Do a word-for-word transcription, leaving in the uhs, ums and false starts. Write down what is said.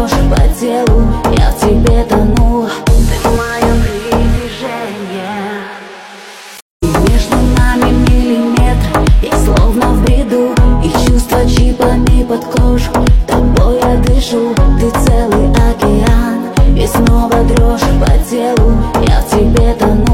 дрожь по телу, я в тебе тону. Ты в моем движении, и между нами миллиметр, и словно в бреду, и чувства чипами под кожу. Тобой я дышу, ты целый океан, и снова дрожь по телу, я в тебе тону.